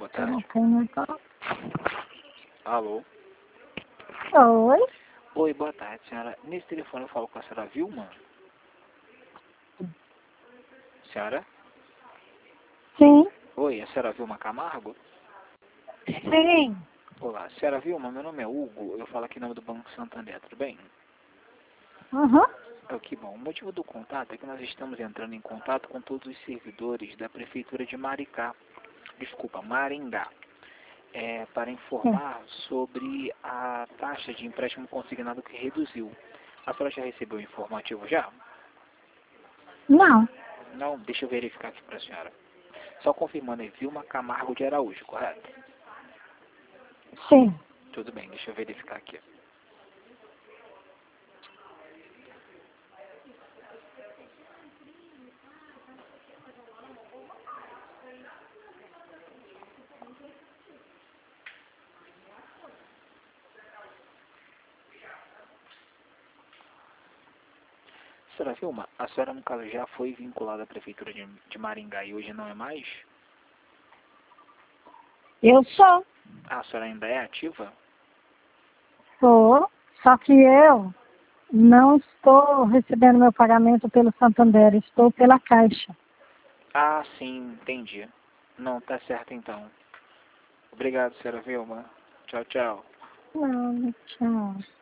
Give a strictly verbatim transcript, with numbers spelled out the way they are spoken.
boa tarde. Então. Alô? Oi? Oi, boa tarde, senhora. Nesse telefone eu falo com a senhora Vilma? Senhora? Sim. Oi, a senhora Vilma Camargo? Sim. Olá, senhora Vilma, meu nome é Hugo, eu falo aqui em nome do Banco Santander, tudo bem? Uhum. É, que bom. O motivo do contato é que nós estamos entrando em contato com todos os servidores da Prefeitura de Maricá, desculpa, Maringá, é, para informar sobre a taxa de empréstimo consignado que reduziu. A senhora já recebeu o informativo já? Não. Não, deixa eu verificar aqui para a senhora. Só confirmando, é Vilma Camargo de Araújo, correto? Sim. Tudo bem, deixa eu verificar aqui. Senhora Vilma, a senhora no caso já foi vinculada à Prefeitura de, de Maringá e hoje não é mais? Eu sou. Ah, a senhora ainda é ativa? Sou. Só que eu não estou recebendo meu pagamento pelo Santander, estou pela Caixa. Ah, sim, entendi. Não, tá certo então. Obrigado, senhora Vilma. Tchau, tchau. Não, tchau.